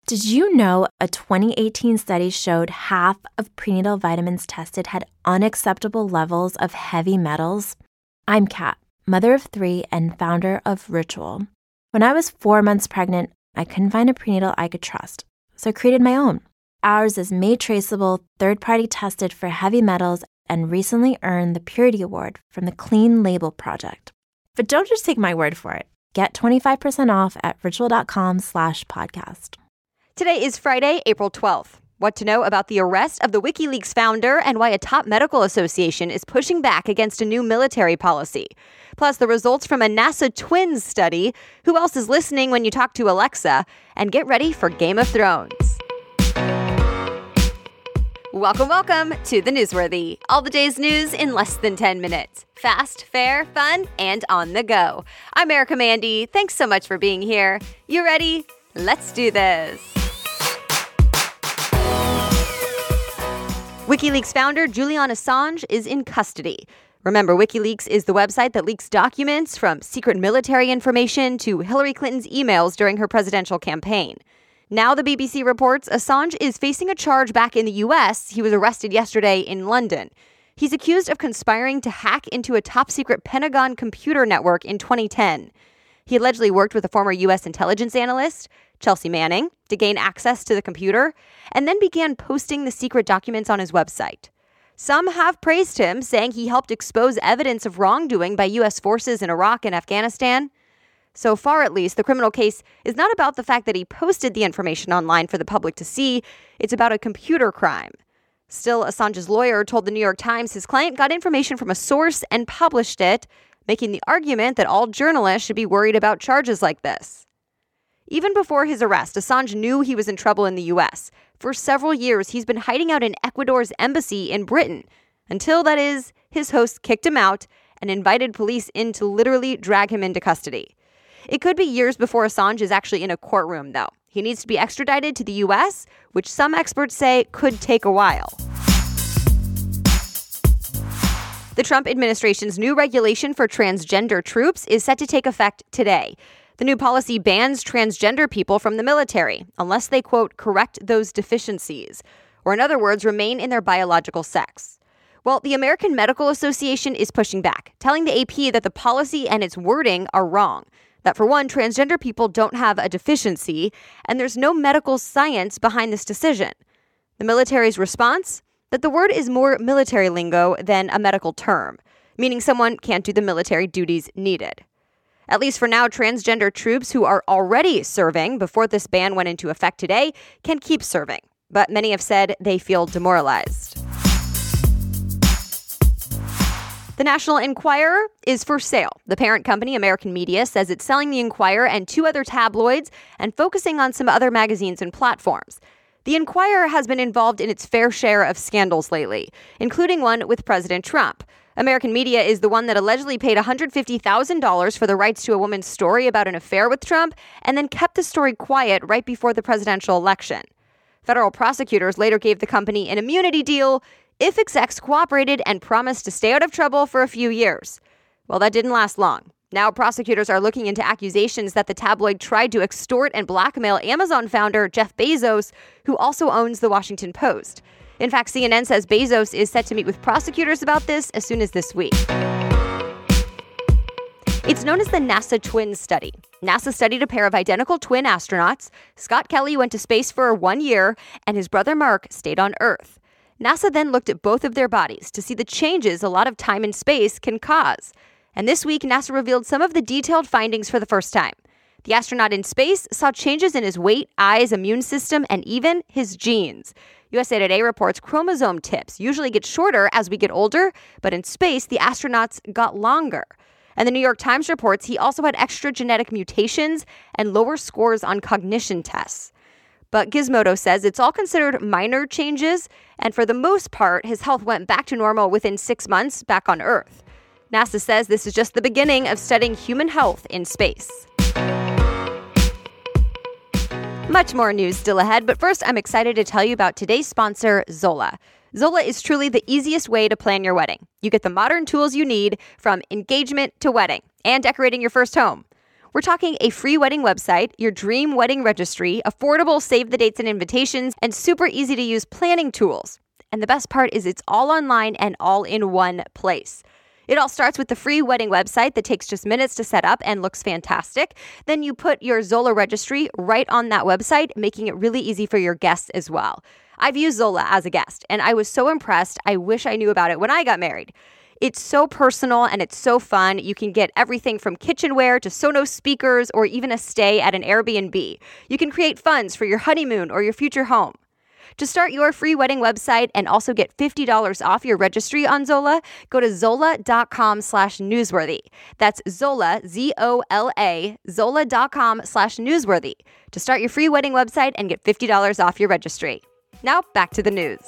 Did you know a 2018 study showed half of prenatal vitamins tested had unacceptable levels of heavy metals? I'm Kat, mother of 3 and founder of Ritual. When I was 4 months pregnant, I couldn't find a prenatal I could trust, so I created my own. Ours is made traceable, third-party tested for heavy metals, and recently earned the Purity Award from the Clean Label Project. But don't just take my word for it. Get 25% off at ritual.com/podcast. Today is Friday, April 12th. What to know about the arrest of the WikiLeaks founder and why a top medical association is pushing back against a new military policy. Plus, the results from a NASA twins study. Who else is listening when you talk to Alexa? And get ready for Game of Thrones. Welcome to The Newsworthy. All the day's news in less than 10 minutes. Fast, fair, fun, and on the go. I'm Erica Mandy. Thanks so much for being here. You ready? Let's do this. WikiLeaks founder Julian Assange is in custody. Remember, WikiLeaks is the website that leaks documents from secret military information to Hillary Clinton's emails during her presidential campaign. Now the BBC reports Assange is facing a charge back in the U.S. He was arrested yesterday in London. He's accused of conspiring to hack into a top-secret Pentagon computer network in 2010. He allegedly worked with a former U.S. intelligence analyst, Chelsea Manning, to gain access to the computer, and then began posting the secret documents on his website. Some have praised him, saying he helped expose evidence of wrongdoing by U.S. forces in Iraq and Afghanistan. So far, at least, the criminal case is not about the fact that he posted the information online for the public to see. It's about a computer crime. Still, Assange's lawyer told the New York Times his client got information from a source and published it, making the argument that all journalists should be worried about charges like this. Even before his arrest, Assange knew he was in trouble in the U.S. For several years, he's been hiding out in Ecuador's embassy in Britain, until, that is, his hosts kicked him out and invited police in to literally drag him into custody. It could be years before Assange is actually in a courtroom, though. He needs to be extradited to the U.S., which some experts say could take a while. The Trump administration's new regulation for transgender troops is set to take effect today. The new policy bans transgender people from the military unless they, quote, correct those deficiencies, or in other words, remain in their biological sex. Well, the American Medical Association is pushing back, telling the AP that the policy and its wording are wrong. That, for one, transgender people don't have a deficiency, and there's no medical science behind this decision. The military's response? That the word is more military lingo than a medical term, meaning someone can't do the military duties needed. At least for now, transgender troops who are already serving before this ban went into effect today can keep serving, but many have said they feel demoralized. The National Enquirer is for sale. The parent company, American Media, says it's selling the Enquirer and 2 other tabloids and focusing on some other magazines and platforms. The Enquirer has been involved in its fair share of scandals lately, including one with President Trump. American Media is the one that allegedly paid $150,000 for the rights to a woman's story about an affair with Trump and then kept the story quiet right before the presidential election. Federal prosecutors later gave the company an immunity deal if execs cooperated and promised to stay out of trouble for a few years. Well, that didn't last long. Now prosecutors are looking into accusations that the tabloid tried to extort and blackmail Amazon founder Jeff Bezos, who also owns The Washington Post. In fact, CNN says Bezos is set to meet with prosecutors about this as soon as this week. It's known as the NASA twins study. NASA studied a pair of identical twin astronauts. Scott Kelly went to space for 1 year, and his brother Mark stayed on Earth. NASA then looked at both of their bodies to see the changes a lot of time and space can cause. And this week, NASA revealed some of the detailed findings for the first time. The astronaut in space saw changes in his weight, eyes, immune system, and even his genes. USA Today reports chromosome tips usually get shorter as we get older, but in space, the astronauts got longer. And the New York Times reports he also had extra genetic mutations and lower scores on cognition tests. But Gizmodo says it's all considered minor changes, and for the most part, his health went back to normal within 6 months back on Earth. NASA says this is just the beginning of studying human health in space. Much more news still ahead, but first I'm excited to tell you about today's sponsor, Zola. Zola is truly the easiest way to plan your wedding. You get the modern tools you need from engagement to wedding and decorating your first home. We're talking a free wedding website, your dream wedding registry, affordable save the dates and invitations, and super easy to use planning tools. And the best part is it's all online and all in one place. It all starts with the free wedding website that takes just minutes to set up and looks fantastic. Then you put your Zola registry right on that website, making it really easy for your guests as well. I've used Zola as a guest, and I was so impressed. I wish I knew about it when I got married. It's so personal and it's so fun. You can get everything from kitchenware to Sonos speakers or even a stay at an Airbnb. You can create funds for your honeymoon or your future home. To start your free wedding website and also get $50 off your registry on Zola, go to zola.com/newsworthy. That's Zola, Z-O-L-A, zola.com/newsworthy to start your free wedding website and get $50 off your registry. Now back to the news.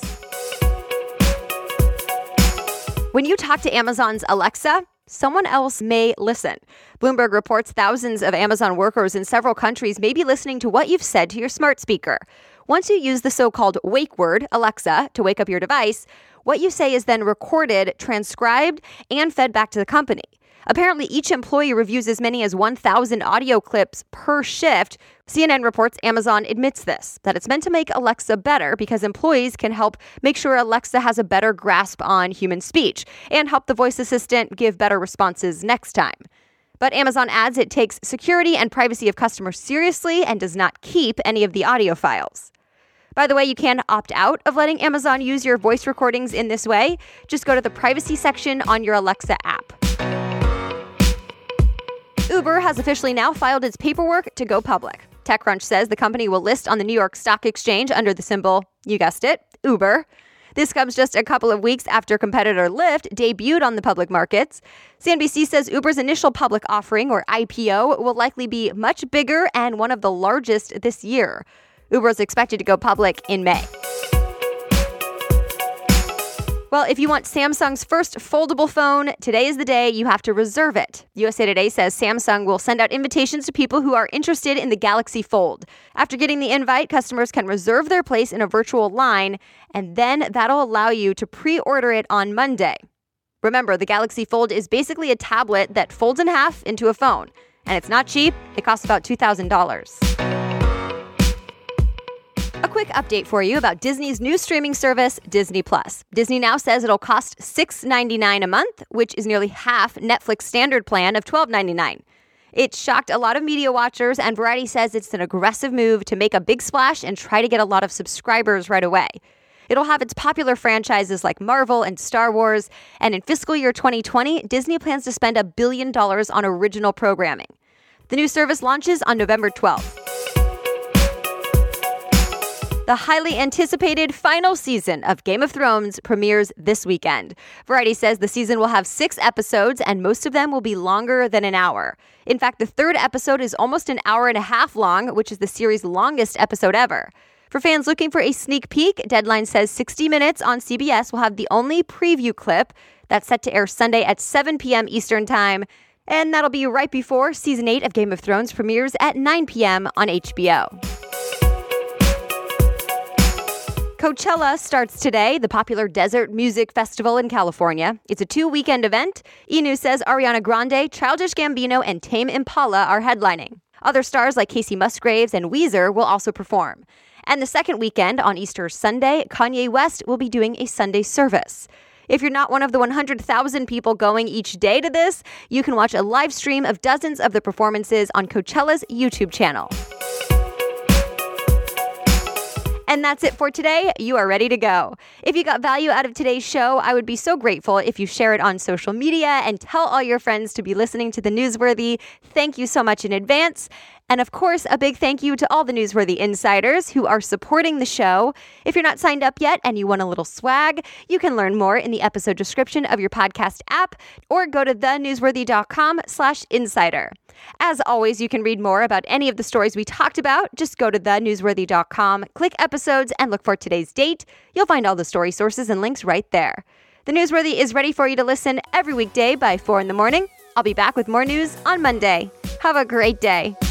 When you talk to Amazon's Alexa, someone else may listen. Bloomberg reports thousands of Amazon workers in several countries may be listening to what you've said to your smart speaker. Once you use the so-called wake word, Alexa, to wake up your device, what you say is then recorded, transcribed, and fed back to the company. Apparently, each employee reviews as many as 1,000 audio clips per shift. CNN reports Amazon admits this, that it's meant to make Alexa better because employees can help make sure Alexa has a better grasp on human speech and help the voice assistant give better responses next time. But Amazon adds it takes security and privacy of customers seriously and does not keep any of the audio files. By the way, you can opt out of letting Amazon use your voice recordings in this way. Just go to the privacy section on your Alexa app. Uber has officially now filed its paperwork to go public. TechCrunch says the company will list on the New York Stock Exchange under the symbol, you guessed it, Uber. This comes just a couple of weeks after competitor Lyft debuted on the public markets. CNBC says Uber's initial public offering, or IPO, will likely be much bigger and one of the largest this year. Uber is expected to go public in May. Well, if you want Samsung's first foldable phone, today is the day you have to reserve it. USA Today says Samsung will send out invitations to people who are interested in the Galaxy Fold. After getting the invite, customers can reserve their place in a virtual line, and then that'll allow you to pre-order it on Monday. Remember, the Galaxy Fold is basically a tablet that folds in half into a phone, and it's not cheap. It costs about $2,000. A quick update for you about Disney's new streaming service, Disney+. Disney now says it'll cost $6.99 a month, which is nearly half Netflix's standard plan of $12.99. It shocked a lot of media watchers, and Variety says it's an aggressive move to make a big splash and try to get a lot of subscribers right away. It'll have its popular franchises like Marvel and Star Wars, and in fiscal year 2020, Disney plans to spend $1 billion on original programming. The new service launches on November 12th. The highly anticipated final season of Game of Thrones premieres this weekend. Variety says the season will have 6 episodes, and most of them will be longer than an hour. In fact, the 3rd episode is almost an hour and a half long, which is the series' longest episode ever. For fans looking for a sneak peek, Deadline says 60 Minutes on CBS will have the only preview clip that's set to air Sunday at 7 p.m. Eastern Time, and that'll be right before Season 8 of Game of Thrones premieres at 9 p.m. on HBO. Coachella starts today, the popular desert music festival in California. It's a 2-weekend event. E! News says Ariana Grande, Childish Gambino, and Tame Impala are headlining. Other stars like Casey Musgraves and Weezer will also perform. And the second weekend, on Easter Sunday, Kanye West will be doing a Sunday service. If you're not one of the 100,000 people going each day to this, you can watch a live stream of dozens of the performances on Coachella's YouTube channel. And that's it for today. You are ready to go. If you got value out of today's show, I would be so grateful if you share it on social media and tell all your friends to be listening to The Newsworthy. Thank you so much in advance. And of course, a big thank you to all the Newsworthy insiders who are supporting the show. If you're not signed up yet and you want a little swag, you can learn more in the episode description of your podcast app or go to thenewsworthy.com/insider. As always, you can read more about any of the stories we talked about. Just go to thenewsworthy.com, click episodes, and look for today's date. You'll find all the story sources and links right there. The Newsworthy is ready for you to listen every weekday by 4 in the morning. I'll be back with more news on Monday. Have a great day.